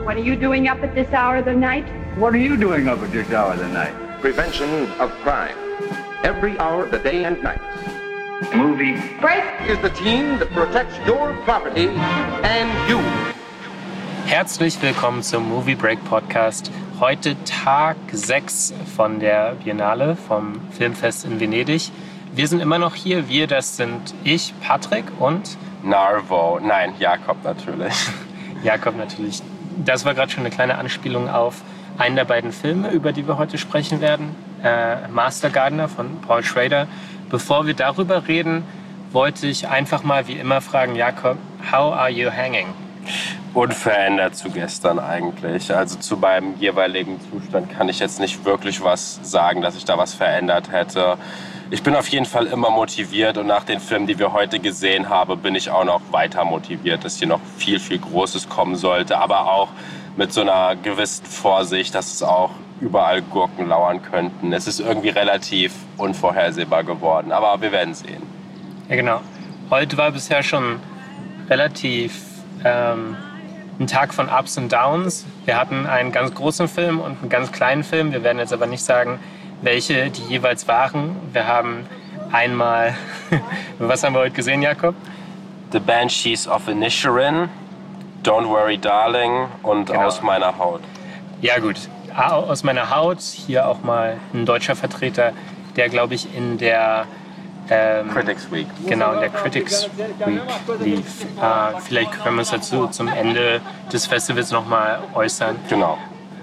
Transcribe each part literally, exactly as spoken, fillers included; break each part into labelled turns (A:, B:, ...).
A: What are you doing up at this hour of the night?
B: What are you doing up at this hour of the night?
C: Prevention of crime. Every hour of the day and night.
B: Movie
A: Break
C: is the team that protects your property and you.
D: Herzlich willkommen zum Movie Break Podcast. Heute Tag sechs von der Biennale, vom Filmfest in Venedig. Wir sind immer noch hier. Wir, das sind ich, Patrick und...
E: Narvo. Nein, Jakob natürlich.
D: Jakob natürlich. Das war gerade schon eine kleine Anspielung auf einen der beiden Filme, über die wir heute sprechen werden. Äh, Master Gardener von Paul Schrader. Bevor wir darüber reden, wollte ich einfach mal wie immer fragen, Jakob, how are you hanging?
E: Unverändert zu gestern eigentlich. Also zu meinem jeweiligen Zustand kann ich jetzt nicht wirklich was sagen, dass ich da was verändert hätte. Ich bin auf jeden Fall immer motiviert und nach den Filmen, die wir heute gesehen haben, bin ich auch noch weiter motiviert, dass hier noch viel, viel Großes kommen sollte. Aber auch mit so einer gewissen Vorsicht, dass es auch überall Gurken lauern könnten. Es ist irgendwie relativ unvorhersehbar geworden, aber wir werden sehen.
D: Ja, genau. Heute war bisher schon relativ ähm, ein Tag von Ups und Downs. Wir hatten einen ganz großen Film und einen ganz kleinen Film. Wir werden jetzt aber nicht sagen, welche die jeweils waren. Wir haben einmal, was haben wir heute gesehen, Jakob?
E: The Banshees of Inisherin, Don't Worry Darling und genau. Aus meiner Haut.
D: Ja gut, Aus meiner Haut, hier auch mal ein deutscher Vertreter, der glaube ich in der ähm,
E: Critics Week.
D: Genau, in der Critics Week lief. Äh, vielleicht können wir uns dazu zum Ende des Festivals nochmal äußern.
E: Genau.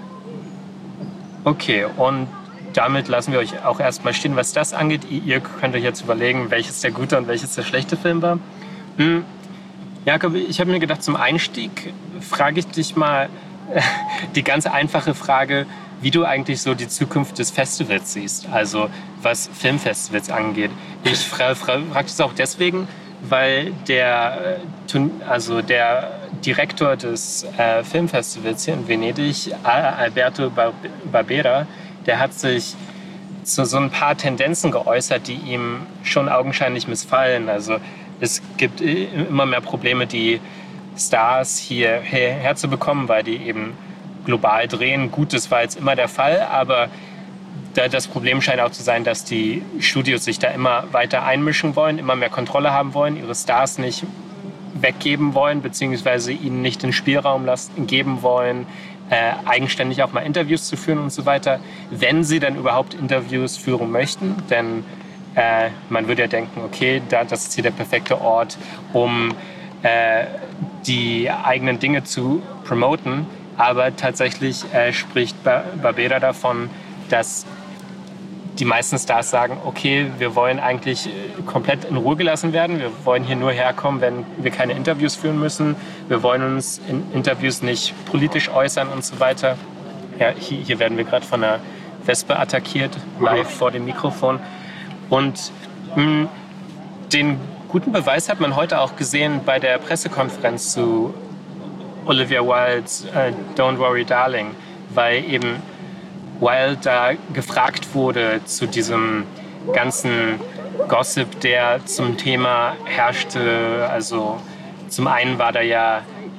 D: Okay, und damit lassen wir euch auch erstmal stehen, was das angeht. Ihr könnt euch jetzt überlegen, welches der gute und welches der schlechte Film war. Hm. Jakob, ich habe mir gedacht, zum Einstieg frage ich dich mal die ganz einfache Frage, wie du eigentlich so die Zukunft des Festivals siehst, also was Filmfestivals angeht. Ich frage fra- frage das auch deswegen, weil der, also der Direktor des äh, Filmfestivals hier in Venedig, Alberto Barbera, der hat sich zu so ein paar Tendenzen geäußert, die ihm schon augenscheinlich missfallen. Also es gibt immer mehr Probleme, die Stars hier herzubekommen, weil die eben global drehen. Gut, das war jetzt immer der Fall, aber das Problem scheint auch zu sein, dass die Studios sich da immer weiter einmischen wollen, immer mehr Kontrolle haben wollen, ihre Stars nicht weggeben wollen, beziehungsweise ihnen nicht den Spielraum lassen, geben wollen, äh, eigenständig auch mal Interviews zu führen und so weiter, wenn sie dann überhaupt Interviews führen möchten. Denn äh, man würde ja denken, okay, da, das ist hier der perfekte Ort, um äh, die eigenen Dinge zu promoten. Aber tatsächlich äh, spricht Barbera davon, dass die meisten Stars sagen, okay, wir wollen eigentlich komplett in Ruhe gelassen werden. Wir wollen hier nur herkommen, wenn wir keine Interviews führen müssen. Wir wollen uns in Interviews nicht politisch äußern und so weiter. Ja, hier, hier werden wir gerade von einer Wespe attackiert, live vor dem Mikrofon. Und mh, den guten Beweis hat man heute auch gesehen bei der Pressekonferenz zu Olivia Wilde's äh, Don't Worry Darling, weil eben Wilde da gefragt wurde zu diesem ganzen Gossip, der zum Thema herrschte. Also zum einen war da ja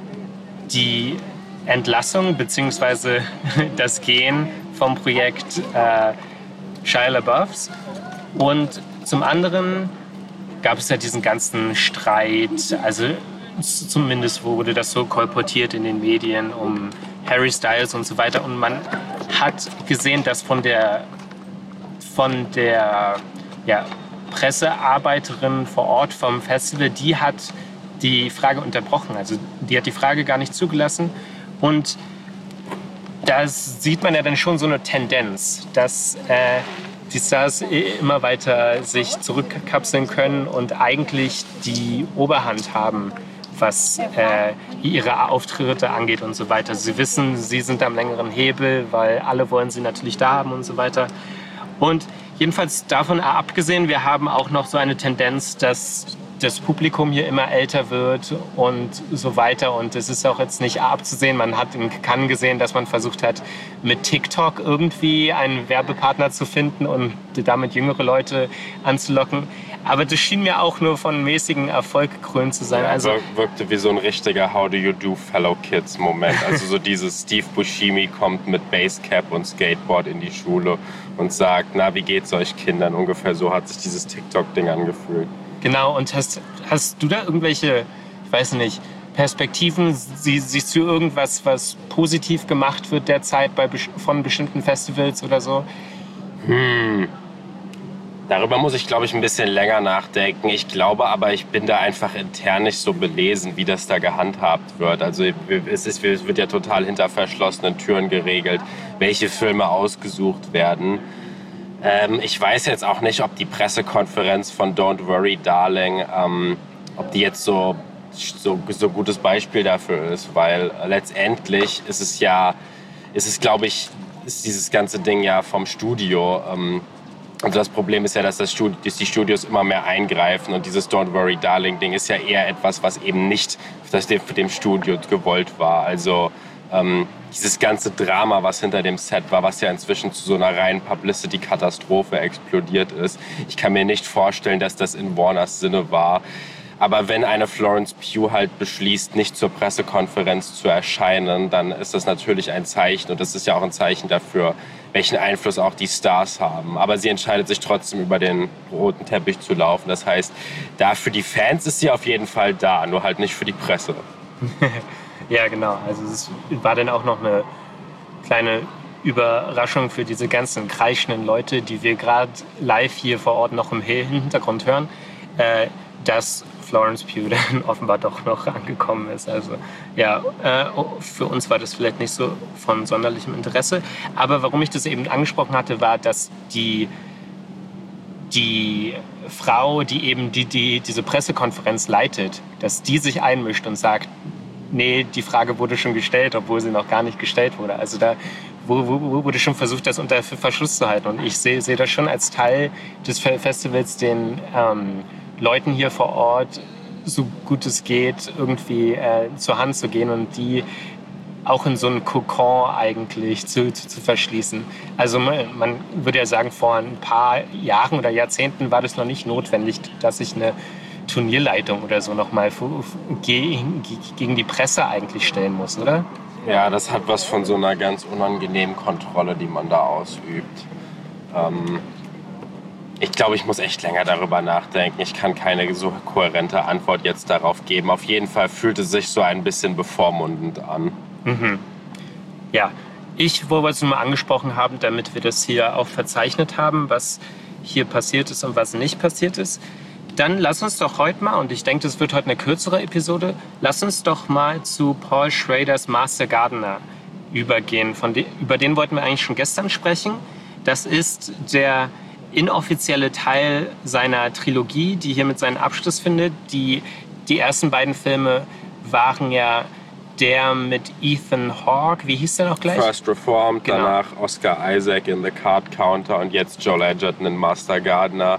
D: die Entlassung bzw. das Gehen vom Projekt äh, Shia LaBeoufs und zum anderen gab es ja diesen ganzen Streit, also zumindest wurde das so kolportiert in den Medien um Harry Styles und so weiter. Und man hat gesehen, dass von der, von der ja, Pressearbeiterin vor Ort vom Festival, die hat die Frage unterbrochen. Also die hat die Frage gar nicht zugelassen. Und da sieht man ja dann schon so eine Tendenz, dass äh, die Stars immer weiter sich zurückkapseln können und eigentlich die Oberhand haben, was äh, ihre Auftritte angeht und so weiter. Sie wissen, sie sind am längeren Hebel, weil alle wollen sie natürlich da haben und so weiter. Und jedenfalls davon abgesehen, wir haben auch noch so eine Tendenz, dass das Publikum hier immer älter wird und so weiter. Und es ist auch jetzt nicht abzusehen. Man hat in Cannes gesehen, dass man versucht hat, mit TikTok irgendwie einen Werbepartner zu finden und damit jüngere Leute anzulocken. Aber das schien mir auch nur von mäßigem Erfolg gekrönt zu sein.
E: Ja,
D: also
E: wirkte wie so ein richtiger How do you do fellow kids Moment. Also so dieses Steve Buscemi kommt mit Basecap und Skateboard in die Schule und sagt, na, wie geht's euch Kindern? Ungefähr so hat sich dieses TikTok-Ding angefühlt.
D: Genau, und hast, hast du da irgendwelche, ich weiß nicht, Perspektiven? Sie, siehst du irgendwas, was positiv gemacht wird derzeit bei, von bestimmten Festivals oder so?
E: Hm. Darüber muss ich, glaube ich, ein bisschen länger nachdenken. Ich glaube aber, ich bin da einfach intern nicht so belesen, wie das da gehandhabt wird. Also es, ist, es wird ja total hinter verschlossenen Türen geregelt, welche Filme ausgesucht werden. Ähm, ich weiß jetzt auch nicht, ob die Pressekonferenz von Don't Worry Darling, ähm, ob die jetzt so so so gutes Beispiel dafür ist, weil letztendlich ist es ja, ist es glaube ich, ist dieses ganze Ding ja vom Studio. Ähm, Also das Problem ist ja, dass, das Studio, dass die Studios immer mehr eingreifen und dieses Don't Worry Darling Ding ist ja eher etwas, was eben nicht für dem Studio gewollt war. Also ähm, dieses ganze Drama, was hinter dem Set war, was ja inzwischen zu so einer reinen Publicity-Katastrophe explodiert ist. Ich kann mir nicht vorstellen, dass das in Warners Sinne war. Aber wenn eine Florence Pugh halt beschließt, nicht zur Pressekonferenz zu erscheinen, dann ist das natürlich ein Zeichen. Und das ist ja auch ein Zeichen dafür, welchen Einfluss auch die Stars haben. Aber sie entscheidet sich trotzdem, über den roten Teppich zu laufen. Das heißt, da für die Fans ist sie auf jeden Fall da, nur halt nicht für die Presse.
D: Ja, genau. Also es war dann auch noch eine kleine Überraschung für diese ganzen kreischenden Leute, die wir gerade live hier vor Ort noch im Hintergrund hören, äh, dass Florence Pugh dann offenbar doch noch angekommen ist. Also ja, äh, für uns war das vielleicht nicht so von sonderlichem Interesse. Aber warum ich das eben angesprochen hatte, war, dass die, die Frau, die eben die, die, diese Pressekonferenz leitet, dass die sich einmischt und sagt, nee, die Frage wurde schon gestellt, obwohl sie noch gar nicht gestellt wurde. Also da wo, wo, wurde schon versucht, das unter Verschluss zu halten. Und ich sehe seh das schon als Teil des Festivals, den ähm, Leuten hier vor Ort, so gut es geht, irgendwie äh, zur Hand zu gehen und die auch in so einen Kokon eigentlich zu, zu, zu verschließen. Also man, man würde ja sagen, vor ein paar Jahren oder Jahrzehnten war das noch nicht notwendig, dass sich eine Turnierleitung oder so nochmal gegen, gegen die Presse eigentlich stellen muss, oder?
E: Ja, das hat was von so einer ganz unangenehmen Kontrolle, die man da ausübt. Ähm Ich glaube, ich muss echt länger darüber nachdenken. Ich kann keine so kohärente Antwort jetzt darauf geben. Auf jeden Fall fühlt es sich so ein bisschen bevormundend an.
D: Mhm. Ja, ich, wo wir es nun mal angesprochen haben, damit wir das hier auch verzeichnet haben, was hier passiert ist und was nicht passiert ist, dann lass uns doch heute mal, und ich denke, das wird heute eine kürzere Episode, lass uns doch mal zu Paul Schraders Master Gardener übergehen. Von de- über den wollten wir eigentlich schon gestern sprechen. Das ist der inoffizielle Teil seiner Trilogie, die hiermit seinen Abschluss findet. Die, die ersten beiden Filme waren ja der mit Ethan Hawke, wie hieß der noch gleich?
E: First Reformed,
D: genau.
E: Danach Oscar Isaac in The Card Counter und jetzt Joel Edgerton in Master Gardener.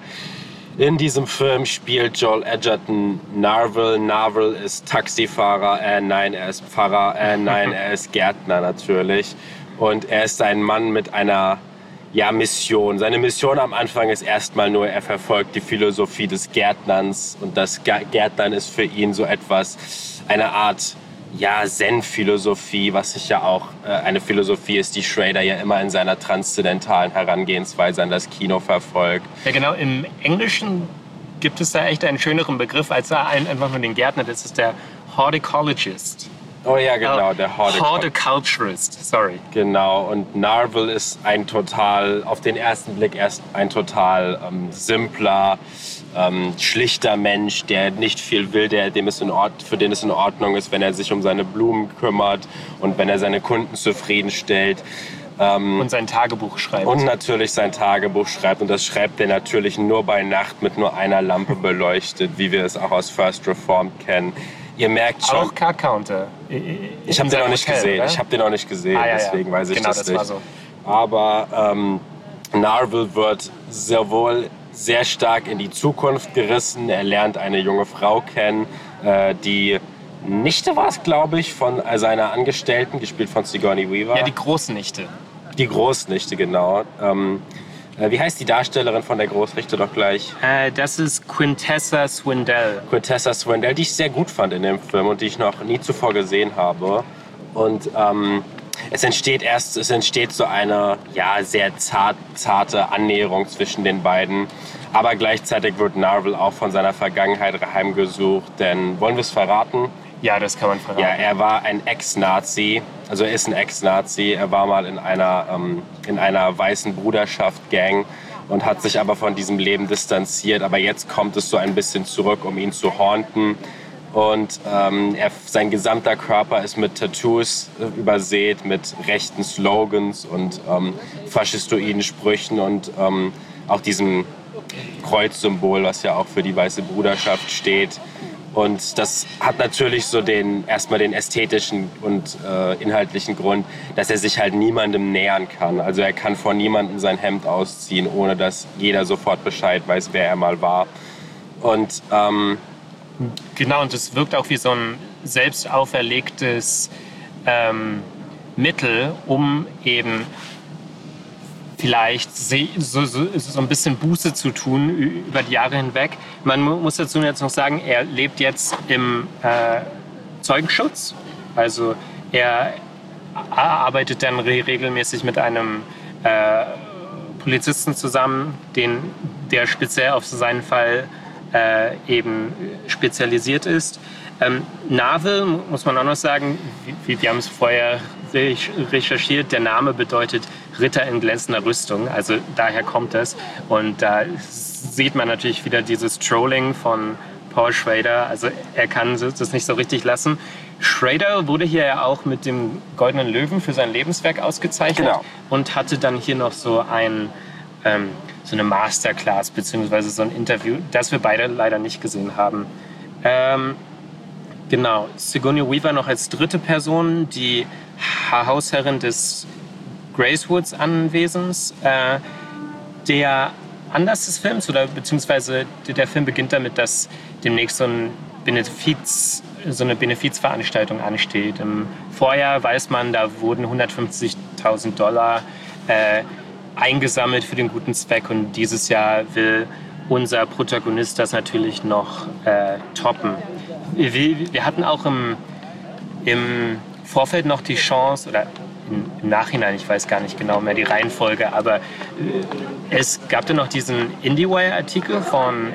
E: In diesem Film spielt Joel Edgerton Narvel. Narvel ist Taxifahrer, äh nein, er ist Pfarrer, äh nein, er ist Gärtner natürlich. Und er ist ein Mann mit einer ja, Mission. Seine Mission am Anfang ist erstmal nur, er verfolgt die Philosophie des Gärtnerns. Und das Gärtnern ist für ihn so etwas, eine Art ja, Zen-Philosophie, was sich ja auch äh, eine Philosophie ist, die Schrader ja immer in seiner transzendentalen Herangehensweise an das Kino verfolgt.
D: Ja, genau. Im Englischen gibt es da echt einen schöneren Begriff als einfach nur den Gärtner. Das ist der Horticulturist.
E: Oh ja, genau, der Hortic-
D: Horticulturist. Sorry.
E: Genau, und Narvel ist ein total, auf den ersten Blick erst ein total ähm, simpler, ähm, schlichter Mensch, der nicht viel will, der, dem es in Ord- für den es in Ordnung ist, wenn er sich um seine Blumen kümmert und wenn er seine Kunden zufriedenstellt. Ähm,
D: und sein Tagebuch schreibt.
E: Und natürlich sein Tagebuch schreibt. Und das schreibt er natürlich nur bei Nacht mit nur einer Lampe beleuchtet, wie wir es auch aus First Reformed kennen. Ihr merkt schon.
D: Auch Card Counter.
E: Ich habe den noch nicht
D: Hotel,
E: gesehen.
D: Oder?
E: Ich habe den noch nicht gesehen,
D: ah, ja,
E: deswegen
D: ja.
E: weiß ich
D: genau,
E: das,
D: das
E: nicht.
D: War so.
E: Aber ähm, Narvel wird sowohl sehr stark in die Zukunft gerissen. Er lernt eine junge Frau kennen, äh, die Nichte war es, glaube ich, von seiner Angestellten, gespielt von Sigourney Weaver.
D: Ja, die Großnichte.
E: Die Großnichte, genau. Ähm, äh, wie heißt die Darstellerin von der Großnichte doch gleich?
D: Äh, das ist Quintessa Swindell.
E: Quintessa Swindell, die ich sehr gut fand in dem Film und die ich noch nie zuvor gesehen habe. Und ähm, es entsteht erst, es entsteht so eine ja, sehr zart, zarte Annäherung zwischen den beiden. Aber gleichzeitig wird Narvel auch von seiner Vergangenheit heimgesucht. Denn, wollen wir es verraten?
D: Ja, das kann man verraten.
E: Ja, er war ein Ex-Nazi, also er ist ein Ex-Nazi. Er war mal in einer, ähm, in einer weißen Bruderschaft-Gang und hat sich aber von diesem Leben distanziert. Aber jetzt kommt es so ein bisschen zurück, um ihn zu haunten. Und ähm, er, sein gesamter Körper ist mit Tattoos äh, übersät, mit rechten Slogans und ähm, faschistoiden Sprüchen und ähm, auch diesem Kreuzsymbol, was ja auch für die weiße Bruderschaft steht. Und das hat natürlich so den, erstmal den ästhetischen und äh, inhaltlichen Grund, dass er sich halt niemandem nähern kann. Also er kann vor niemandem sein Hemd ausziehen, ohne dass jeder sofort Bescheid weiß, wer er mal war. Und ähm,
D: genau, und es wirkt auch wie so ein selbst auferlegtes ähm, Mittel, um eben vielleicht so, so, so ein bisschen Buße zu tun über die Jahre hinweg. Man muss dazu jetzt noch sagen, er lebt jetzt im äh, Zeugenschutz. Also er arbeitet dann re- regelmäßig mit einem äh, Polizisten zusammen, den, der speziell auf seinen Fall äh, eben spezialisiert ist. Ähm, Narvel, muss man auch noch sagen, wir, wir haben es vorher recherchiert, der Name bedeutet Ritter in glänzender Rüstung, also daher kommt es. Und da sieht man natürlich wieder dieses Trolling von Paul Schrader, also er kann das nicht so richtig lassen. Schrader wurde hier ja auch mit dem Goldenen Löwen für sein Lebenswerk ausgezeichnet,
E: genau.
D: Und hatte dann hier noch so ein ähm, so eine Masterclass beziehungsweise so ein Interview, das wir beide leider nicht gesehen haben. Ähm, genau, Sigourney Weaver noch als dritte Person, die Hausherrin des Gracewoods Anwesens. Äh, der Anlass des Films, oder beziehungsweise der Film beginnt damit, dass demnächst so, ein Benefiz, so eine Benefizveranstaltung ansteht. Im Vorjahr weiß man, da wurden hundertfünfzigtausend Dollar äh, eingesammelt für den guten Zweck, und dieses Jahr will unser Protagonist das natürlich noch äh, toppen. Wir, wir hatten auch im, im Vorfeld noch die Chance, oder im, im Nachhinein, ich weiß gar nicht genau mehr die Reihenfolge, aber äh, es gab dann noch diesen IndieWire-Artikel von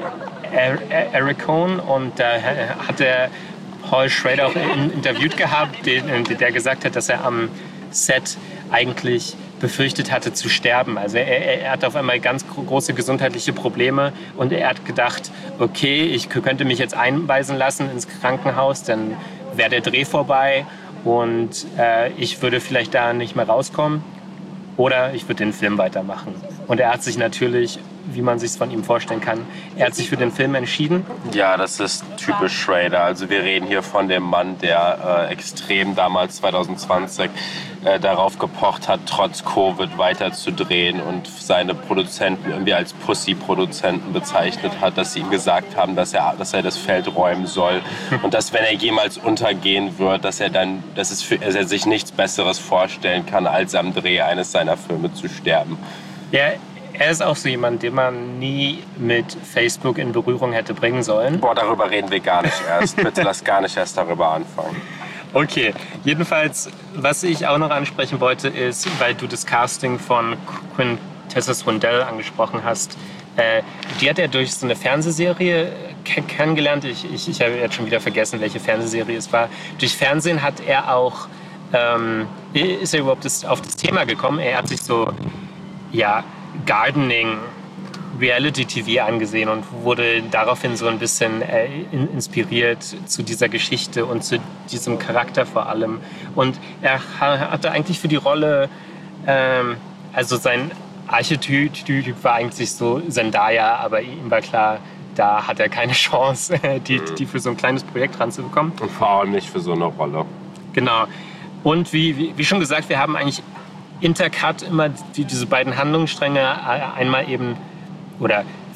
D: Eric Cohn, und da hat der Paul Schrader auch interviewt gehabt, den, der gesagt hat, dass er am Set eigentlich befürchtet hatte zu sterben. Also er, er hatte auf einmal ganz große gesundheitliche Probleme, und er hat gedacht, okay, ich könnte mich jetzt einweisen lassen ins Krankenhaus, dann wäre der Dreh vorbei und äh, ich würde vielleicht da nicht mehr rauskommen, oder ich würde den Film weitermachen. Und er hat sich natürlich, wie man sich es von ihm vorstellen kann, er hat sich für den Film entschieden.
E: Ja, das ist typisch Schrader. Also wir reden hier von dem Mann, der äh, extrem damals zwanzig zwanzig äh, darauf gepocht hat, trotz Covid weiterzudrehen, und seine Produzenten irgendwie als Pussy-Produzenten bezeichnet hat, dass sie ihm gesagt haben, dass er, dass er das Feld räumen soll und dass, wenn er jemals untergehen wird, dass er dann, dass es für, dass er sich nichts Besseres vorstellen kann, als am Dreh eines seiner Filme zu sterben.
D: Ja, er ist auch so jemand, den man nie mit Facebook in Berührung hätte bringen sollen.
E: Boah, darüber reden wir gar nicht erst. Bitte lass gar nicht erst darüber anfangen.
D: Okay, jedenfalls, was ich auch noch ansprechen wollte, ist, weil du das Casting von Quintessa Swindell angesprochen hast, äh, die hat er durch so eine Fernsehserie k- kennengelernt. Ich, ich, ich habe jetzt schon wieder vergessen, welche Fernsehserie es war. Durch Fernsehen hat er auch, ähm, ist er überhaupt das, auf das Thema gekommen. Er hat sich so, ja, Gardening, Reality-T V angesehen und wurde daraufhin so ein bisschen äh, in, inspiriert zu dieser Geschichte und zu diesem Charakter vor allem. Und er hatte eigentlich für die Rolle, ähm, also sein Archetyp war eigentlich so Zendaya, aber ihm war klar, da hat er keine Chance, die, die für so ein kleines Projekt ranzubekommen.
E: Und vor allem nicht für so eine Rolle.
D: Genau. Und wie, wie, wie schon gesagt, wir haben eigentlich intercut immer die, diese beiden Handlungsstränge, einmal eben, oder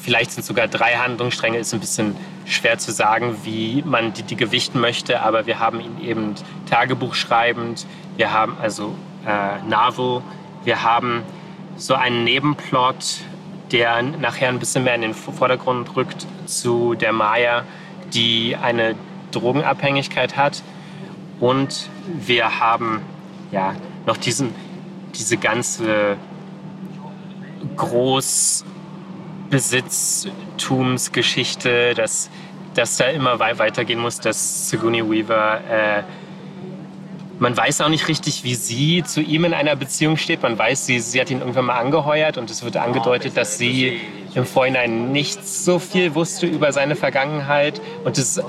D: vielleicht sind sogar drei Handlungsstränge, ist ein bisschen schwer zu sagen, wie man die, die gewichten möchte, aber wir haben ihn eben Tagebuch schreibend, wir haben also äh, Novel, wir haben so einen Nebenplot, der nachher ein bisschen mehr in den Vordergrund rückt zu der Maya, die eine Drogenabhängigkeit hat. Und wir haben ja noch diesen, diese ganze Großbesitztumsgeschichte, dass, dass da immer weitergehen muss, dass Sigourney Weaver, äh, man weiß auch nicht richtig, wie sie zu ihm in einer Beziehung steht. Man weiß, sie, sie hat ihn irgendwann mal angeheuert und es wird angedeutet, dass sie im Vorhinein nicht so viel wusste über seine Vergangenheit. Und das,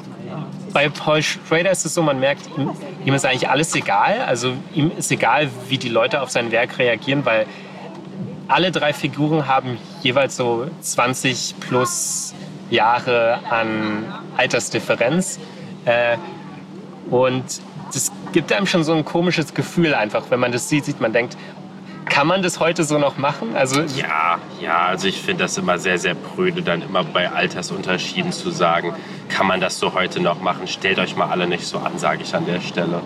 D: bei Paul Schrader ist es so, man merkt, ihm, ihm ist eigentlich alles egal. Also ihm ist egal, wie die Leute auf sein Werk reagieren, weil alle drei Figuren haben jeweils so zwanzig plus Jahre an Altersdifferenz. Äh, und das gibt einem schon so ein komisches Gefühl einfach, wenn man das sieht, sieht man denkt, kann man das heute so noch machen? Also
E: ja, ja, also ich finde das immer sehr, sehr prüde, dann immer bei Altersunterschieden zu sagen, kann man das so heute noch machen? Stellt euch mal alle nicht so an, sage ich an der Stelle.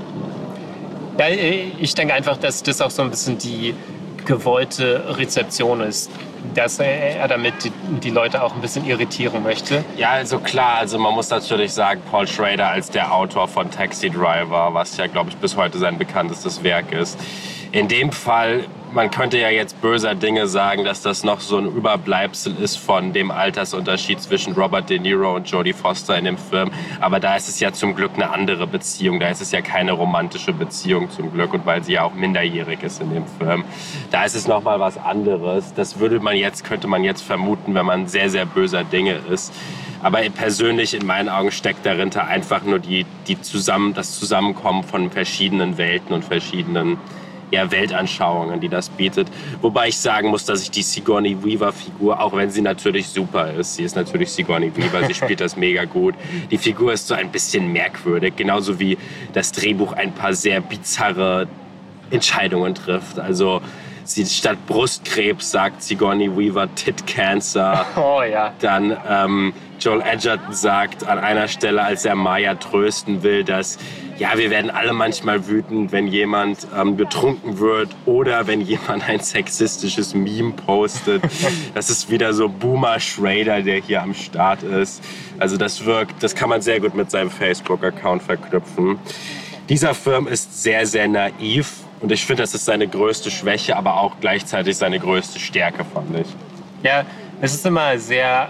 D: Ja, ich denke einfach, dass das auch so ein bisschen die gewollte Rezeption ist, dass er damit die, die Leute auch ein bisschen irritieren möchte.
E: Ja, also klar, also man muss natürlich sagen, Paul Schrader als der Autor von Taxi Driver, was ja, glaube ich, bis heute sein bekanntestes Werk ist. In dem Fall, man könnte ja jetzt böser Dinge sagen, dass das noch so ein Überbleibsel ist von dem Altersunterschied zwischen Robert De Niro und Jodie Foster in dem Film. Aber da ist es ja zum Glück eine andere Beziehung. Da ist es ja keine romantische Beziehung zum Glück. Und weil sie ja auch minderjährig ist in dem Film. Da ist es nochmal was anderes. Das würde man jetzt, könnte man jetzt vermuten, wenn man sehr, sehr böser Dinge ist. Aber persönlich in meinen Augen steckt dahinter einfach nur die, die zusammen, das Zusammenkommen von verschiedenen Welten und verschiedenen ja, Weltanschauungen, die das bietet. Wobei ich sagen muss, dass ich die Sigourney Weaver-Figur, auch wenn sie natürlich super ist, sie ist natürlich Sigourney Weaver, sie spielt das mega gut, die Figur ist so ein bisschen merkwürdig, genauso wie das Drehbuch ein paar sehr bizarre Entscheidungen trifft. Also sie, statt Brustkrebs sagt Sigourney Weaver Tit Cancer.
D: Oh ja.
E: Dann ähm, Joel Edgerton sagt an einer Stelle, als er Maya trösten will, dass ja, wir werden alle manchmal wütend, wenn jemand ähm, betrunken wird oder wenn jemand ein sexistisches Meme postet. Das ist wieder so Boomer Schrader, der hier am Start ist. Also das wirkt, das kann man sehr gut mit seinem Facebook-Account verknüpfen. Dieser Film ist sehr, sehr naiv und ich finde, das ist seine größte Schwäche, aber auch gleichzeitig seine größte Stärke, fand ich.
D: Ja, es ist immer sehr...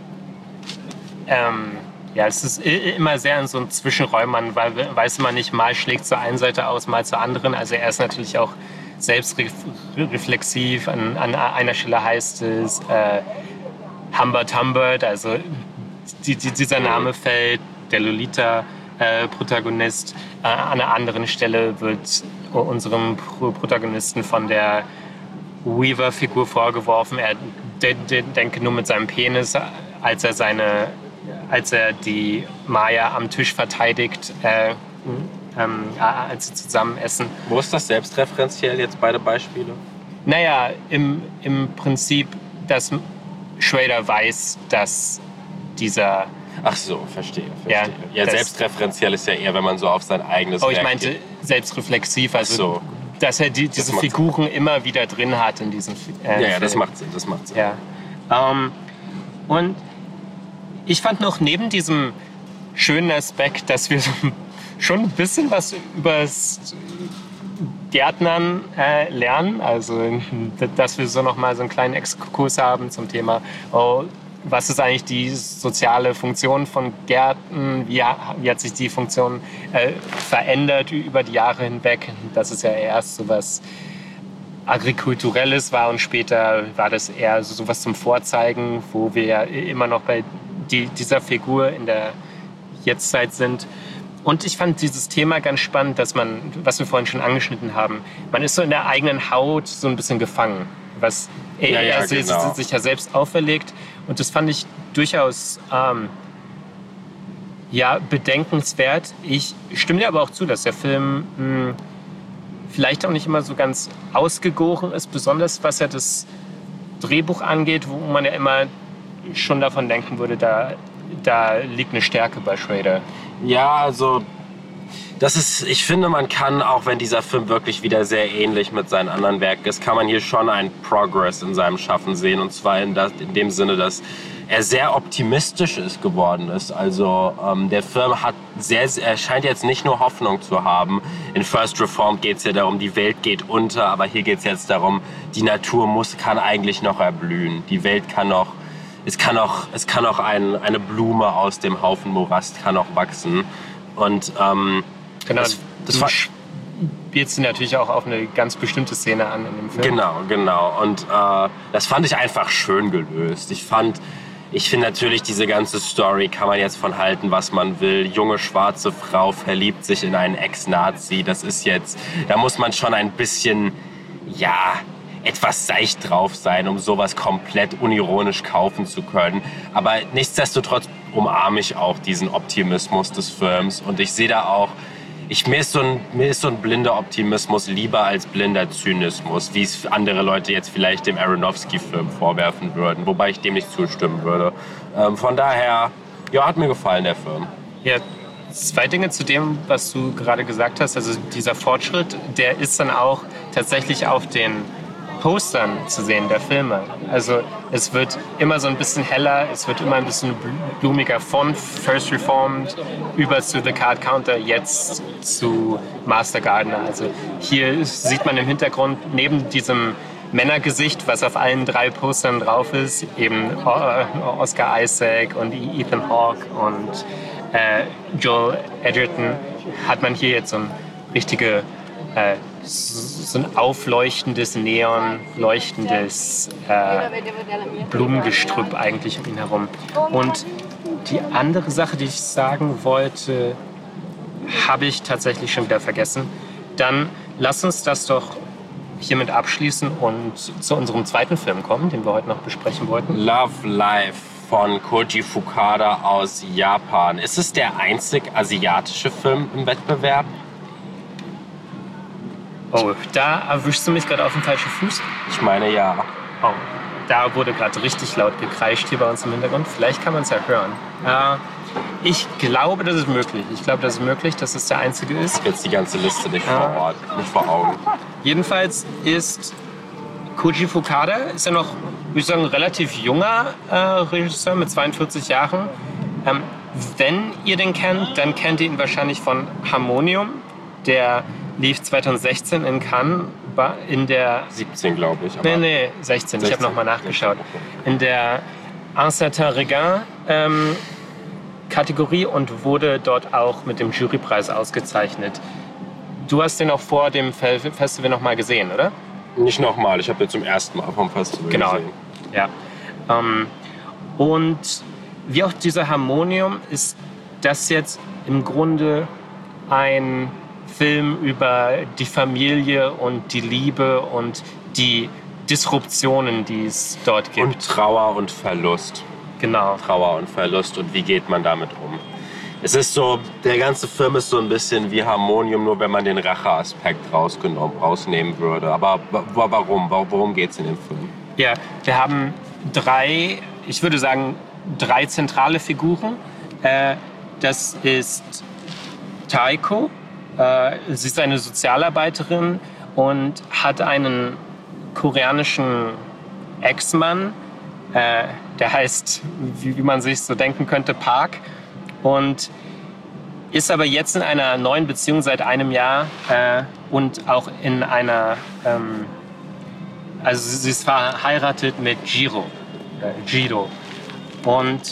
D: Ähm Ja, es ist immer sehr in so einem Zwischenräumen, weil weiß man nicht, mal schlägt zur einen Seite aus, mal zur anderen. Also er ist natürlich auch selbstreflexiv. An, an einer Stelle heißt es äh, Humbert Humbert, also die, die, dieser Name fällt, der Lolita-Protagonist. Äh, äh, an einer anderen Stelle wird unserem Protagonisten von der Weaver-Figur vorgeworfen, er de, de, denke nur mit seinem Penis, als er seine als er die Maya am Tisch verteidigt, äh, ähm, als sie zusammen essen.
E: Wo ist das selbstreferenziell jetzt, beide Beispiele?
D: Naja, im, im Prinzip, dass Schrader weiß, dass dieser...
E: Ach so, verstehe, verstehe. Ja, ja, selbstreferenziell ist ja eher, wenn man so auf sein eigenes...
D: Oh, ich meinte selbstreflexiv, also so. Dass er die, diese das Figuren Sinn. immer wieder drin hat in diesem äh,
E: ja,
D: Film.
E: Ja, das macht Sinn, das macht Sinn.
D: Ja. Ähm, und ich fand noch neben diesem schönen Aspekt, dass wir so schon ein bisschen was über das Gärtnern äh, lernen. Also, dass wir so noch mal so einen kleinen Exkurs haben zum Thema, oh, was ist eigentlich die soziale Funktion von Gärten? Wie, wie hat sich die Funktion äh, verändert über die Jahre hinweg? Das ist ja erst so was Agrikulturelles war und später war das eher so was zum Vorzeigen, wo wir ja immer noch bei die, dieser Figur in der Jetztzeit sind. Und ich fand dieses Thema ganz spannend, dass man, was wir vorhin schon angeschnitten haben, man ist so in der eigenen Haut so ein bisschen gefangen, was er, ja, ja, er genau. sich ja selbst auferlegt. Und das fand ich durchaus ähm, ja, bedenkenswert. Ich stimme dir aber auch zu, dass der Film mh, vielleicht auch nicht immer so ganz ausgegoren ist, besonders was ja das Drehbuch angeht, wo man ja immer schon davon denken würde, da, da liegt eine Stärke bei Schrader.
E: Ja, also das ist, ich finde, man kann, auch wenn dieser Film wirklich wieder sehr ähnlich mit seinen anderen Werken ist, kann man hier schon einen Progress in seinem Schaffen sehen. Und zwar in, das, in dem Sinne, dass er sehr optimistisch ist geworden ist. Also ähm, der Film hat sehr, er scheint jetzt nicht nur Hoffnung zu haben. In First Reformed geht es ja darum, die Welt geht unter, aber hier geht es jetzt darum, die Natur muss, kann eigentlich noch erblühen. Die Welt kann noch, es kann noch, es kann noch ein, eine Blume aus dem Haufen Morast kann noch wachsen. Und ähm,
D: genau,
E: das, das war,
D: spielst du natürlich auch auf eine ganz bestimmte Szene an in dem Film.
E: Genau, genau. Und äh, das fand ich einfach schön gelöst. Ich fand, ich finde natürlich, diese ganze Story kann man jetzt von halten, was man will. Junge schwarze Frau verliebt sich in einen Ex-Nazi. Das ist jetzt, da muss man schon ein bisschen, ja, etwas seicht drauf sein, um sowas komplett unironisch kaufen zu können. Aber nichtsdestotrotz umarme ich auch diesen Optimismus des Films. Und ich sehe da auch, Ich, mir, ist so ein, mir ist so ein blinder Optimismus lieber als blinder Zynismus, wie es andere Leute jetzt vielleicht dem Aronofsky-Film vorwerfen würden, wobei ich dem nicht zustimmen würde. Ähm, von daher, ja, hat mir gefallen, der Film.
D: Ja, zwei Dinge zu dem, was du gerade gesagt hast. Also dieser Fortschritt, der ist dann auch tatsächlich auf den Postern zu sehen, der Filme. Also es wird immer so ein bisschen heller, es wird immer ein bisschen blumiger von First Reformed über zu The Card Counter, jetzt zu Master Gardener. Also hier sieht man im Hintergrund neben diesem Männergesicht, was auf allen drei Postern drauf ist, eben Oscar Isaac und Ethan Hawke und äh, Joel Edgerton, hat man hier jetzt so ein richtige äh, so ein aufleuchtendes, neon leuchtendes äh, Blumengestrüpp eigentlich um ihn herum. Und die andere Sache, die ich sagen wollte, habe ich tatsächlich schon wieder vergessen. Dann lass uns das doch hiermit abschließen und zu unserem zweiten Film kommen, den wir heute noch besprechen wollten.
E: Love Life von Koji Fukada aus Japan. Ist es der einzig asiatische Film im Wettbewerb?
D: Oh, da erwischst du mich gerade auf den falschen Fuß.
E: Ich meine, ja.
D: Oh, da wurde gerade richtig laut gekreischt hier bei uns im Hintergrund. Vielleicht kann man es ja hören. Äh, ich glaube, das ist möglich. Ich glaube, das ist möglich, dass es der einzige ist.
E: Ich habe jetzt die ganze Liste nicht
D: äh,
E: vor Ort, nicht vor Augen.
D: Jedenfalls ist Koji Fukada, ist ja noch, würde ich sagen, ein relativ junger äh, Regisseur mit zweiundvierzig Jahren. Ähm, wenn ihr den kennt, dann kennt ihr ihn wahrscheinlich von Harmonium, der lief zweitausendsechzehn in Cannes in der...
E: siebzehn, glaube ich.
D: Nee, nee, sechzehn. Ich habe nochmal nachgeschaut. In der Un certain Regard ähm, Kategorie und wurde dort auch mit dem Jurypreis ausgezeichnet. Du hast den auch vor dem Festival nochmal gesehen, oder?
E: Nicht nochmal, ich habe den zum ersten Mal vom Festival
D: genau.
E: gesehen.
D: Ja. Ähm, und wie auch dieser Harmonium ist das jetzt im Grunde ein Film über die Familie und die Liebe und die Disruptionen, die es dort gibt.
E: Und Trauer und Verlust.
D: Genau.
E: Trauer und Verlust und wie geht man damit um. Es ist so, der ganze Film ist so ein bisschen wie Harmonium, nur wenn man den Rache-Aspekt rausgenommen, rausnehmen würde. Aber warum? Worum geht es in dem Film?
D: Ja, wir haben drei, ich würde sagen, drei zentrale Figuren. Äh, das ist Taiko. Sie ist eine Sozialarbeiterin und hat einen koreanischen Ex-Mann, äh, der heißt, wie, wie man sich so denken könnte, Park. Und ist aber jetzt in einer neuen Beziehung seit einem Jahr äh, und auch in einer, ähm, also sie ist verheiratet mit Jiro, äh, Jiro. Und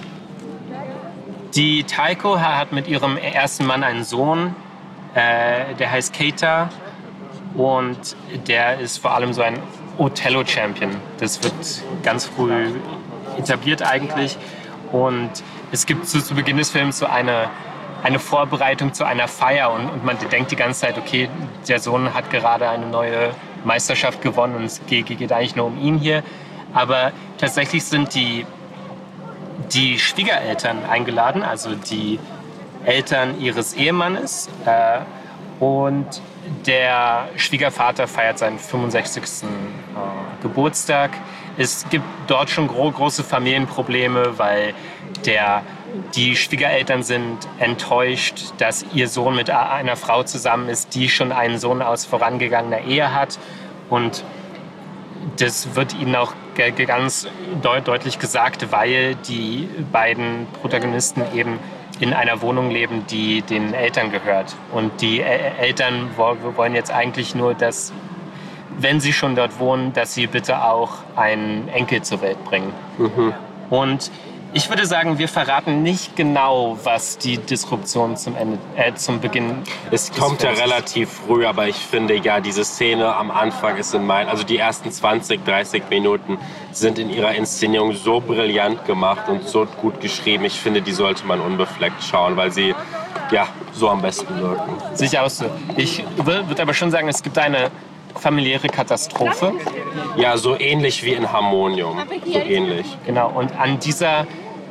D: die Taiko hat mit ihrem ersten Mann einen Sohn, Äh, der heißt Keita und der ist vor allem so ein Othello-Champion. Das wird ganz früh etabliert eigentlich und es gibt zu, zu Beginn des Films so eine, eine Vorbereitung zu einer Feier und, und man denkt die ganze Zeit, okay, der Sohn hat gerade eine neue Meisterschaft gewonnen und es geht, geht eigentlich nur um ihn hier. Aber tatsächlich sind die, die Schwiegereltern eingeladen, also die Eltern ihres Ehemannes äh, und der Schwiegervater feiert seinen fünfundsechzigsten Äh, Geburtstag. es gibt dort schon gro- große Familienprobleme, weil der, die Schwiegereltern sind enttäuscht, dass ihr Sohn mit einer Frau zusammen ist, die schon einen Sohn aus vorangegangener Ehe hat. Und das wird ihnen auch g- ganz deut- deutlich gesagt, weil die beiden Protagonisten eben in einer Wohnung leben, die den Eltern gehört. Und die El- Eltern wo- wollen jetzt eigentlich nur, dass, wenn sie schon dort wohnen, dass sie bitte auch einen Enkel zur Welt bringen.
E: Mhm.
D: Und ich würde sagen, wir verraten nicht genau, was die Disruption zum Ende, äh, zum Beginn.
E: Es kommt ja relativ früh, aber ich finde ja, diese Szene am Anfang ist in meinen, also die ersten zwanzig, dreißig Minuten sind in ihrer Inszenierung so brillant gemacht und so gut geschrieben. Ich finde, die sollte man unbefleckt schauen, weil sie ja so am besten wirken.
D: Sicher aus. Ich würde aber schon sagen, es gibt eine familiäre Katastrophe.
E: Ja, so ähnlich wie in Harmonium. So ähnlich.
D: Genau. Und an dieser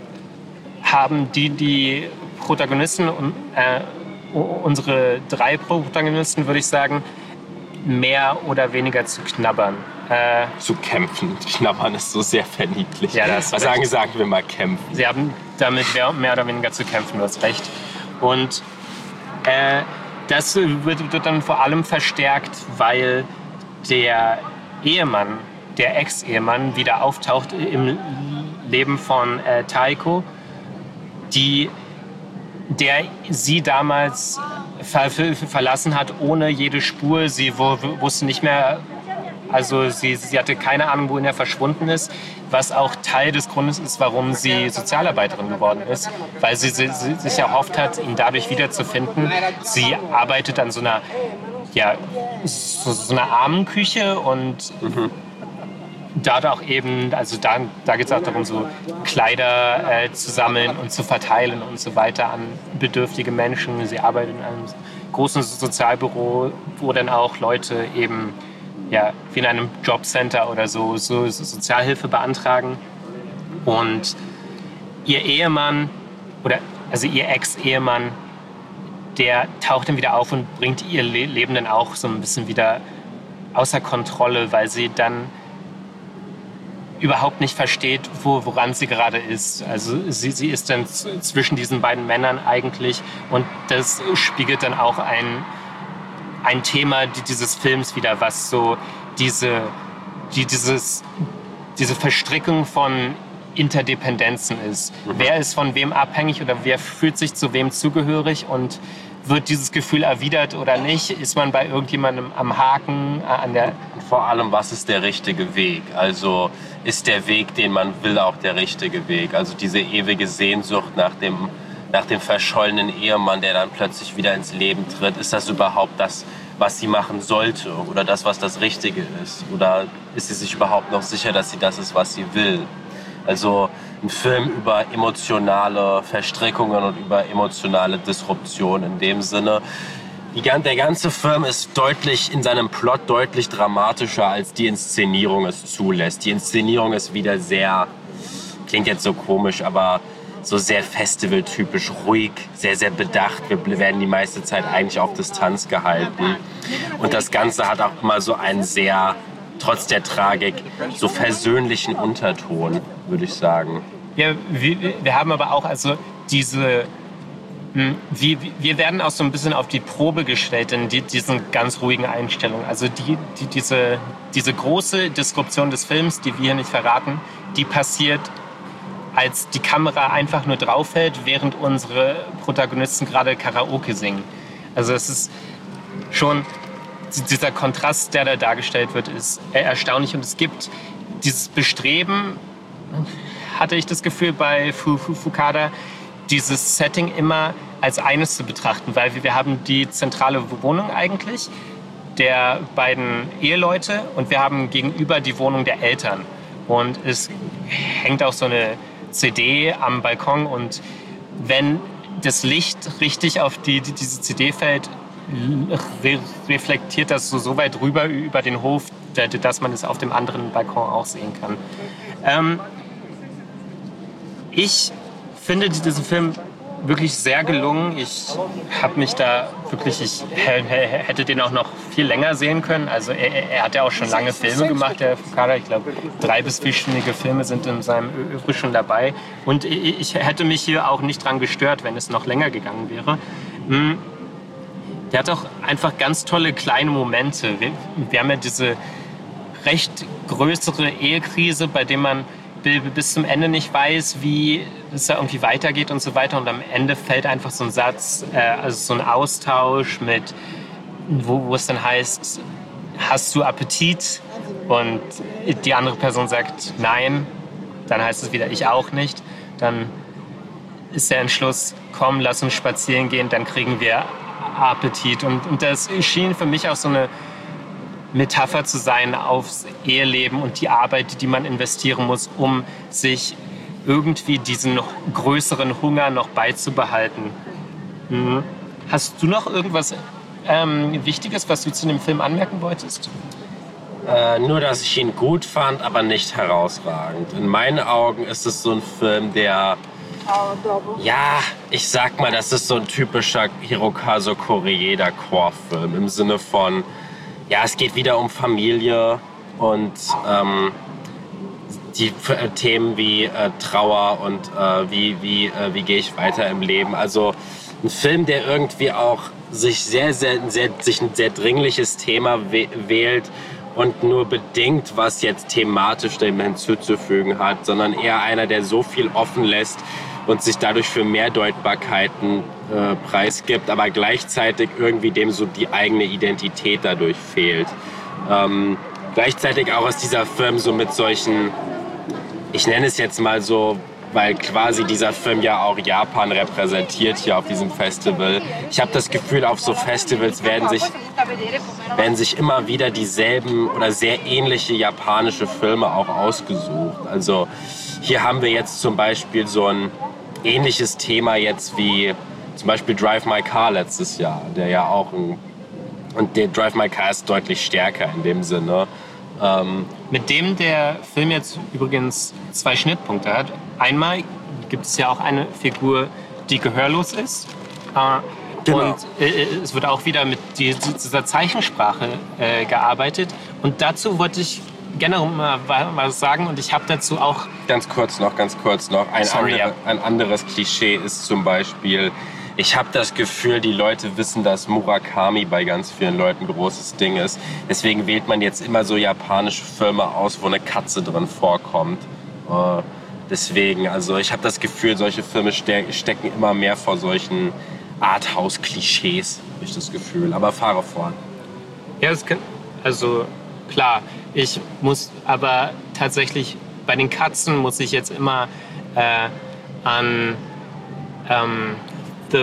D: haben die, die Protagonisten, äh, unsere drei Protagonisten, würde ich sagen, mehr oder weniger zu knabbern. Äh,
E: Zu kämpfen. Knabbern ist so sehr verniedlich.
D: Ja, das
E: Was sagen, sagen wir mal kämpfen.
D: Sie haben damit mehr oder weniger zu kämpfen, du hast recht. Und äh, das wird, wird dann vor allem verstärkt, weil der Ehemann, der Ex-Ehemann, wieder auftaucht im Leben von äh, Taiko, die, der sie damals ver verlassen hat, ohne jede Spur. Sie wusste nicht mehr, also sie, sie hatte keine Ahnung, wohin er verschwunden ist, was auch Teil des Grundes ist, warum sie Sozialarbeiterin geworden ist, weil sie, sie, sie sich erhofft hat, ihn dadurch wiederzufinden. Sie arbeitet an so einer, ja, so, so einer Armenküche und mhm. dort auch eben, also da, da geht es auch darum, so Kleider äh, zu sammeln und zu verteilen und so weiter an bedürftige Menschen. Sie arbeitet in einem großen Sozialbüro, wo dann auch Leute eben ja, wie in einem Jobcenter oder so, so, so Sozialhilfe beantragen. Und ihr Ehemann, oder also ihr Ex-Ehemann, der taucht dann wieder auf und bringt ihr Le- Leben dann auch so ein bisschen wieder außer Kontrolle, weil sie dann überhaupt nicht versteht, wo, woran sie gerade ist. Also sie, sie ist dann z- zwischen diesen beiden Männern eigentlich, und das spiegelt dann auch ein ein Thema dieses Films wieder, was so diese, die, dieses, diese Verstrickung von Interdependenzen ist. Mhm. Wer ist von wem abhängig oder wer fühlt sich zu wem zugehörig und wird dieses Gefühl erwidert oder nicht? Ist man bei irgendjemandem am Haken, an der...
E: Vor allem, was ist der richtige Weg? Also ist der Weg, den man will, auch der richtige Weg? Also diese ewige Sehnsucht nach dem nach dem verschollenen Ehemann, der dann plötzlich wieder ins Leben tritt. Ist das überhaupt das, was sie machen sollte oder das, was das Richtige ist? Oder ist sie sich überhaupt noch sicher, dass sie das ist, was sie will? Also ein Film über emotionale Verstrickungen und über emotionale Disruption in dem Sinne. Die, der ganze Film ist deutlich in seinem Plot deutlich dramatischer, als die Inszenierung es zulässt. Die Inszenierung ist wieder sehr, klingt jetzt so komisch, aber so sehr festivaltypisch ruhig, sehr, sehr bedacht. Wir werden die meiste Zeit eigentlich auf Distanz gehalten. Und das Ganze hat auch mal so einen sehr, trotz der Tragik, so versöhnlichen Unterton, würde ich sagen.
D: Ja, wir, wir haben aber auch also diese... Wir, wir werden auch so ein bisschen auf die Probe gestellt in die, diesen ganz ruhigen Einstellungen. Also die, die, diese, diese große Disruption des Films, die wir hier nicht verraten, die passiert, als die Kamera einfach nur draufhält, während unsere Protagonisten gerade Karaoke singen. Also es ist schon, dieser Kontrast, der da dargestellt wird, ist erstaunlich. Und es gibt dieses Bestreben, hatte ich das Gefühl bei Fukada, dieses Setting immer als eines zu betrachten, weil wir haben die zentrale Wohnung eigentlich der beiden Eheleute und wir haben gegenüber die Wohnung der Eltern. Und es hängt auch so eine C D am Balkon und wenn das Licht richtig auf die, die, diese C D fällt, re reflektiert das so, so weit rüber über den Hof, dass man es auf dem anderen Balkon auch sehen kann. Ähm, ich finde diesen Film wirklich sehr gelungen. Ich habe mich da wirklich, ich hätte den auch noch viel länger sehen können. Also er, er hat ja auch schon lange Filme gemacht, der Fukuhara. Ich glaube, drei bis vierstündige Filme sind in seinem Övre schon dabei. Und ich hätte mich hier auch nicht dran gestört, wenn es noch länger gegangen wäre. Der hat auch einfach ganz tolle kleine Momente. Wir, wir haben ja diese recht größere Ehekrise, bei dem man bis zum Ende nicht weiß, wie es da irgendwie weitergeht und so weiter. Und am Ende fällt einfach so ein Satz, äh, also so ein Austausch mit, wo, wo es dann heißt, hast du Appetit? Und die andere Person sagt nein. Dann heißt es wieder, ich auch nicht. Dann ist der Entschluss, komm, lass uns spazieren gehen, dann kriegen wir Appetit. Und, und das schien für mich auch so eine Metapher zu sein aufs Eheleben und die Arbeit, die man investieren muss, um sich irgendwie diesen noch größeren Hunger noch beizubehalten. Mhm. Hast du noch irgendwas ähm, Wichtiges, was du zu dem Film anmerken wolltest?
E: Äh, nur, dass ich ihn gut fand, aber nicht herausragend. In meinen Augen ist es so ein Film, der... Ja, ich sag mal, das ist so ein typischer Hirokazu Koreeda-Core-Film im Sinne von... Ja, es geht wieder um Familie und ähm, die äh, Themen wie äh, Trauer und äh, wie, wie, äh, wie gehe ich weiter im Leben. Also ein Film, der irgendwie auch sich sehr, sehr, sehr, sich ein sehr dringliches Thema wählt und nur bedingt, was jetzt thematisch dem hinzuzufügen hat, sondern eher einer, der so viel offen lässt und sich dadurch für Mehrdeutbarkeiten äh, preisgibt, aber gleichzeitig irgendwie dem so die eigene Identität dadurch fehlt. Ähm, gleichzeitig auch ist dieser Film so mit solchen, ich nenne es jetzt mal so, weil quasi dieser Film ja auch Japan repräsentiert hier auf diesem Festival. Ich habe das Gefühl, auf so Festivals werden sich, werden sich immer wieder dieselben oder sehr ähnliche japanische Filme auch ausgesucht. Also hier haben wir jetzt zum Beispiel so ein ähnliches Thema jetzt wie zum Beispiel Drive My Car letztes Jahr, der ja auch ein... Und der Drive My Car ist deutlich stärker in dem Sinne. Ähm,
D: Mit dem der Film jetzt übrigens zwei Schnittpunkte hat. Einmal gibt es ja auch eine Figur, die gehörlos ist. Äh,
E: Genau.
D: Und äh, es wird auch wieder mit die, dieser Zeichensprache äh, gearbeitet. Und dazu wollte ich gerne mal was sagen. Und ich habe dazu auch...
E: Ganz kurz noch, ganz kurz noch. Ein,
D: Sorry,
E: andere,
D: ja.
E: ein anderes Klischee ist zum Beispiel... Ich habe das Gefühl, die Leute wissen, dass Murakami bei ganz vielen Leuten ein großes Ding ist. Deswegen wählt man jetzt immer so japanische Filme aus, wo eine Katze drin vorkommt. Äh, deswegen, also ich habe das Gefühl, solche Filme ste- stecken immer mehr vor solchen Arthouse-Klischees, habe ich das Gefühl. Aber fahre fort.
D: Ja, es kann, also klar, ich muss aber tatsächlich bei den Katzen muss ich jetzt immer äh, an ähm, The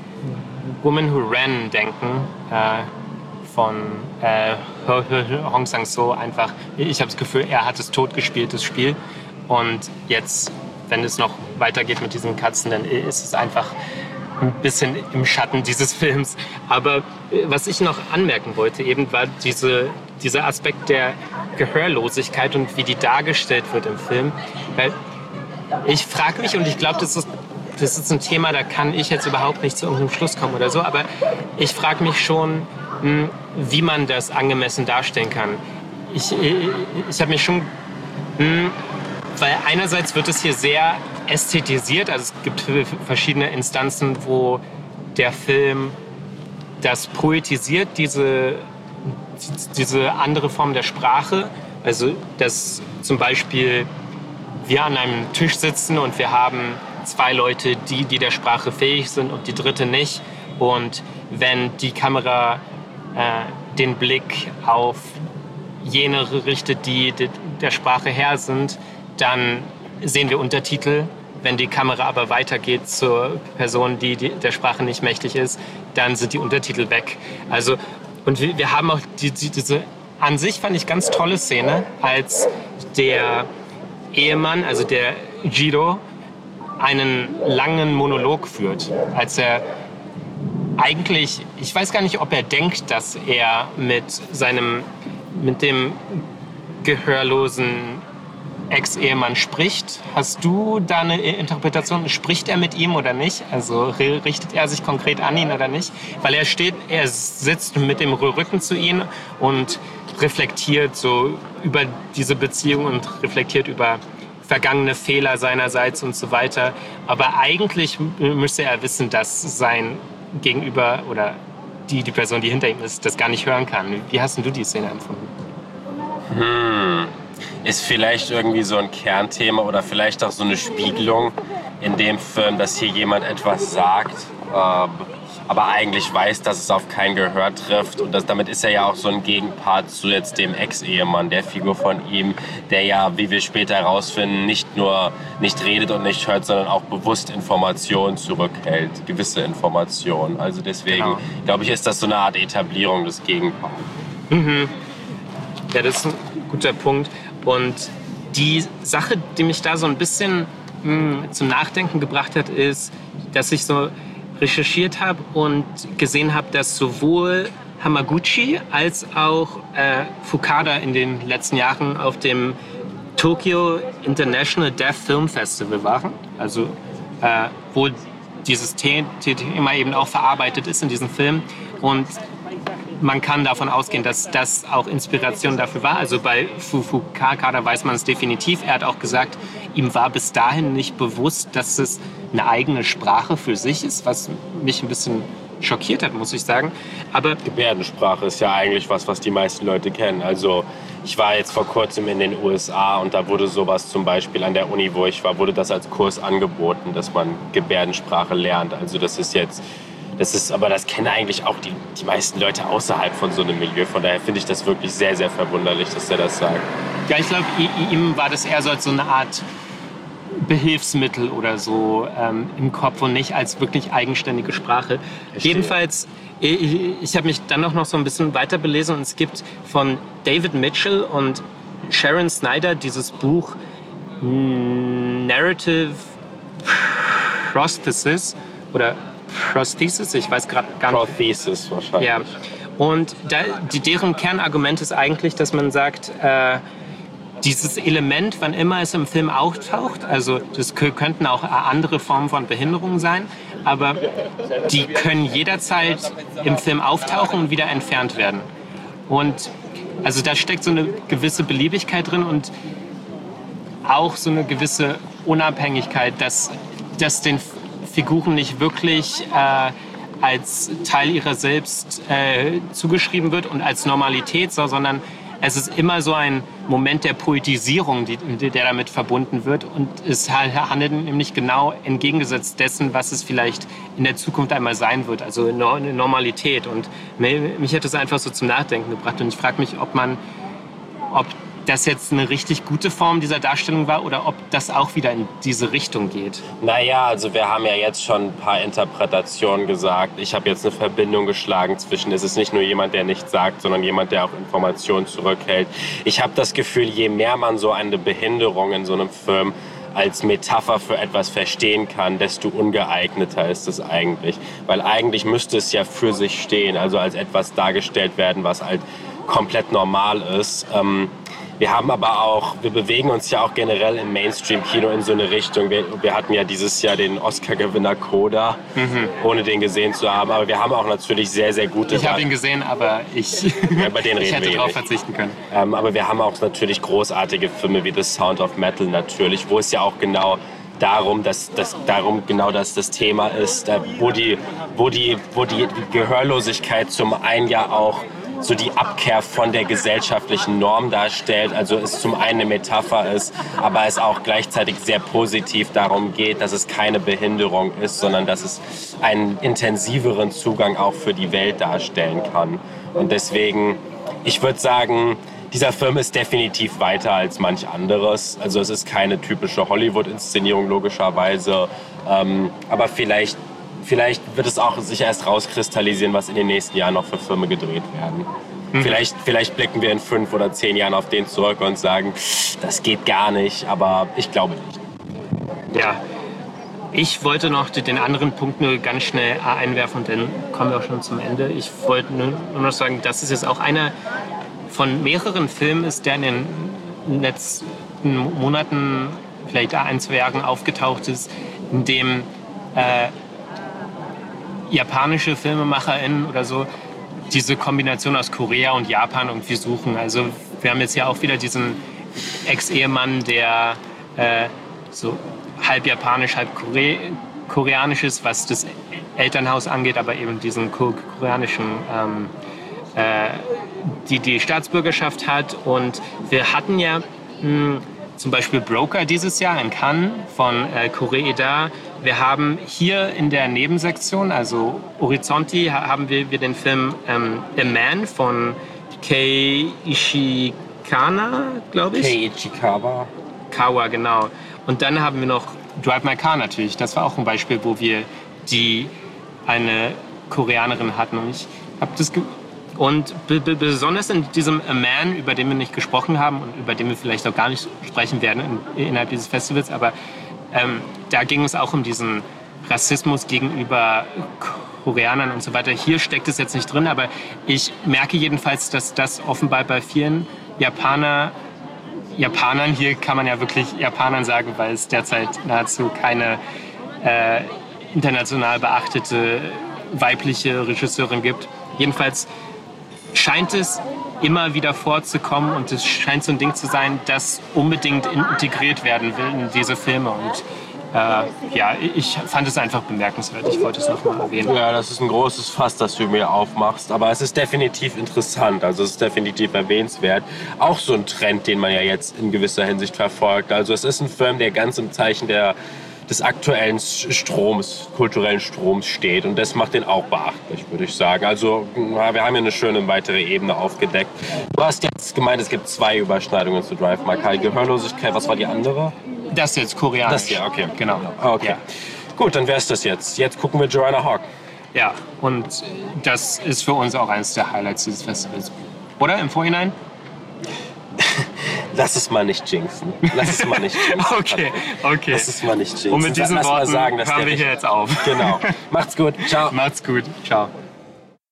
D: Woman Who Ran denken, äh, von äh, Hong Sang-soo. Einfach, ich habe das Gefühl, er hat es tot gespielt, das Spiel. Und jetzt, wenn es noch weitergeht mit diesen Katzen, dann ist es einfach ein bisschen im Schatten dieses Films. Aber was ich noch anmerken wollte, eben war diese, dieser Aspekt der Gehörlosigkeit und wie die dargestellt wird im Film. Weil ich frage mich, und ich glaube, das ist Das ist ein Thema, da kann ich jetzt überhaupt nicht zu irgendeinem Schluss kommen oder so, aber ich frage mich schon, wie man das angemessen darstellen kann. Ich, ich, ich habe mich schon, weil einerseits wird es hier sehr ästhetisiert, also es gibt verschiedene Instanzen, wo der Film das poetisiert, diese, diese andere Form der Sprache, also dass zum Beispiel wir an einem Tisch sitzen und wir haben zwei Leute, die, die der Sprache fähig sind und die dritte nicht. Und wenn die Kamera äh, den Blick auf jene richtet, die, die der Sprache her sind, dann sehen wir Untertitel. Wenn die Kamera aber weitergeht zur Person, die, die der Sprache nicht mächtig ist, dann sind die Untertitel weg. Also, und wir, wir haben auch die, die, diese, an sich fand ich ganz tolle Szene, als der Ehemann, also der Jiro, einen langen Monolog führt, als er eigentlich, ich weiß gar nicht, ob er denkt, dass er mit seinem, mit dem gehörlosen Ex-Ehemann spricht. Hast du da eine Interpretation? Spricht er mit ihm oder nicht? Also richtet er sich konkret an ihn oder nicht? Weil er steht, er sitzt mit dem Rücken zu ihm und reflektiert so über diese Beziehung und reflektiert über vergangene Fehler seinerseits und so weiter. Aber eigentlich müsste er wissen, dass sein Gegenüber oder die, die Person, die hinter ihm ist, das gar nicht hören kann. Wie hast denn du die Szene empfunden?
E: Hm. Ist vielleicht irgendwie so ein Kernthema oder vielleicht auch so eine Spiegelung in dem Film, dass hier jemand etwas sagt, äh, aber eigentlich weiß, dass es auf kein Gehör trifft. Und das, damit ist er ja auch so ein Gegenpart zu jetzt dem Ex-Ehemann, der Figur von ihm, der ja, wie wir später herausfinden, nicht nur nicht redet und nicht hört, sondern auch bewusst Informationen zurückhält, gewisse Informationen. Also deswegen, genau. glaube ich, ist das so eine Art Etablierung des Gegenparts.
D: Mhm. Ja, das ist ein guter Punkt. Und die Sache, die mich da so ein bisschen mh, zum Nachdenken gebracht hat, ist, dass ich so recherchiert habe und gesehen habe, dass sowohl Hamaguchi als auch äh, Fukada in den letzten Jahren auf dem Tokyo International Deaf Film Festival waren. Also äh, wo dieses Thema eben auch verarbeitet ist in diesem Film. Und man kann davon ausgehen, dass das auch Inspiration dafür war. Also bei Fukada weiß man es definitiv. Er hat auch gesagt, ihm war bis dahin nicht bewusst, dass es eine eigene Sprache für sich ist, was mich ein bisschen schockiert hat, muss ich sagen. Aber
E: Gebärdensprache ist ja eigentlich was, was die meisten Leute kennen. Also ich war jetzt vor kurzem in den U S A und da wurde sowas zum Beispiel an der Uni, wo ich war, wurde das als Kurs angeboten, dass man Gebärdensprache lernt. Also das ist jetzt Das ist, aber das kennen eigentlich auch die, die meisten Leute außerhalb von so einem Milieu. Von daher finde ich das wirklich sehr, sehr verwunderlich, dass er das sagt.
D: Ja, ich glaube, ihm war das eher so als so eine Art Behilfsmittel oder so ähm, im Kopf und nicht als wirklich eigenständige Sprache. Verstehe. Jedenfalls, ich, ich habe mich dann auch noch so ein bisschen weiter belesen und es gibt von David Mitchell und Sharon Snyder dieses Buch Narrative Prosthesis oder Prosthesis, ich weiß gerade gar nicht.
E: Prosthesis wahrscheinlich.
D: Ja. Und da, die, deren Kernargument ist eigentlich, dass man sagt, äh, dieses Element, wann immer es im Film auftaucht, also das könnten auch andere Formen von Behinderung sein, aber die können jederzeit im Film auftauchen und wieder entfernt werden. Und also da steckt so eine gewisse Beliebigkeit drin und auch so eine gewisse Unabhängigkeit, dass, dass den Figuren nicht wirklich äh, als Teil ihrer selbst äh, zugeschrieben wird und als Normalität, so, sondern es ist immer so ein Moment der Poetisierung, die, der damit verbunden wird. Und es handelt nämlich genau entgegengesetzt dessen, was es vielleicht in der Zukunft einmal sein wird, also eine Normalität. Und mich hat das einfach so zum Nachdenken gebracht. Und ich frage mich, ob man, ob das jetzt eine richtig gute Form dieser Darstellung war oder ob das auch wieder in diese Richtung geht.
E: Naja, also wir haben ja jetzt schon ein paar Interpretationen gesagt. Ich habe jetzt eine Verbindung geschlagen zwischen, es ist nicht nur jemand, der nichts sagt, sondern jemand, der auch Informationen zurückhält. Ich habe das Gefühl, je mehr man so eine Behinderung in so einem Film als Metapher für etwas verstehen kann, desto ungeeigneter ist es eigentlich. Weil eigentlich müsste es ja für sich stehen, also als etwas dargestellt werden, was halt komplett normal ist. Ähm, Wir haben aber auch, wir bewegen uns ja auch generell im Mainstream-Kino in so eine Richtung. Wir, wir hatten ja dieses Jahr den Oscar-Gewinner Coda, mhm. ohne den gesehen zu haben. Aber wir haben auch natürlich sehr, sehr gute...
D: Ich habe ihn gesehen, aber ich,
E: ja, bei denen
D: ich
E: reden
D: hätte
E: wir
D: darauf
E: nicht.
D: verzichten können.
E: Ähm, aber wir haben auch natürlich großartige Filme wie The Sound of Metal natürlich, wo es ja auch genau darum, dass, dass darum genau das das Thema ist, wo die, wo die, wo die Gehörlosigkeit zum einen ja auch so die Abkehr von der gesellschaftlichen Norm darstellt, also es zum einen eine Metapher ist, aber es auch gleichzeitig sehr positiv darum geht, dass es keine Behinderung ist, sondern dass es einen intensiveren Zugang auch für die Welt darstellen kann. Und deswegen, ich würde sagen, dieser Film ist definitiv weiter als manch anderes. Also es ist keine typische Hollywood-Inszenierung logischerweise, ähm, aber vielleicht Vielleicht wird es auch sich erst rauskristallisieren, was in den nächsten Jahren noch für Filme gedreht werden. Mhm. Vielleicht, vielleicht blicken wir in fünf oder zehn Jahren auf den zurück und sagen, das geht gar nicht, aber ich glaube nicht.
D: Ja, ich wollte noch den anderen Punkt nur ganz schnell einwerfen und dann kommen wir auch schon zum Ende. Ich wollte nur noch sagen, dass es jetzt auch einer von mehreren Filmen ist, der in den Netz, letzten Monaten, vielleicht ein, zwei Jahren aufgetaucht ist, in dem äh, japanische FilmemacherInnen oder so diese Kombination aus Korea und Japan irgendwie suchen. Also wir haben jetzt ja auch wieder diesen Ex-Ehemann, der äh, so halb japanisch, halb Kore koreanisch ist, was das Elternhaus angeht, aber eben diesen ko koreanischen, ähm, äh, die die Staatsbürgerschaft hat. Und wir hatten ja mh, zum Beispiel Broker dieses Jahr in Cannes von äh, Koreeda. Wir haben hier in der Nebensektion, also Horizonti, haben wir, wir den Film ähm, A Man von Kei Ishikawa, glaube ich.
E: Kei Ichikawa.
D: Kawa, genau. Und dann haben wir noch Drive My Car natürlich. Das war auch ein Beispiel, wo wir die eine Koreanerin hatten. Und ich habe das ge und besonders in diesem A Man, über den wir nicht gesprochen haben und über den wir vielleicht auch gar nicht sprechen werden in, innerhalb dieses Festivals, aber ähm, da ging es auch um diesen Rassismus gegenüber Koreanern und so weiter. Hier steckt es jetzt nicht drin, aber ich merke jedenfalls, dass das offenbar bei vielen Japaner, Japanern, hier kann man ja wirklich Japanern sagen, weil es derzeit nahezu keine äh, international beachtete weibliche Regisseurin gibt. Jedenfalls scheint es immer wieder vorzukommen und es scheint so ein Ding zu sein, das unbedingt integriert werden will in diese Filme. Und äh, ja, ich fand es einfach bemerkenswert. Ich wollte es noch mal erwähnen.
E: Ja, das ist ein großes Fass, das du mir aufmachst. Aber es ist definitiv interessant. Also es ist definitiv erwähnenswert. Auch so ein Trend, den man ja jetzt in gewisser Hinsicht verfolgt. Also es ist ein Film, der ganz im Zeichen der des aktuellen Stroms, kulturellen Stroms steht. Und das macht den auch beachtlich, würde ich sagen. Also wir haben hier eine schöne weitere Ebene aufgedeckt. Du hast jetzt gemeint, es gibt zwei Überschneidungen zu Drive My Car. Gehörlosigkeit, was war die andere?
D: Das jetzt koreanisch.
E: Das hier, okay.
D: Genau.
E: Okay.
D: Ja.
E: Gut, dann wär's das jetzt. Jetzt gucken wir Joanna Hawk.
D: Ja, und das ist für uns auch eines der Highlights dieses Festivals. Oder im Vorhinein?
E: Lass es mal nicht jinxen. Lass es mal nicht jinxen.
D: Okay, okay.
E: Lass es mal nicht jinxen.
D: Und mit diesen
E: Lass mal
D: Worten
E: sagen, dass
D: hören
E: der
D: wir hier jetzt auf.
E: Genau. Macht's gut. Ciao.
D: Macht's gut. Ciao.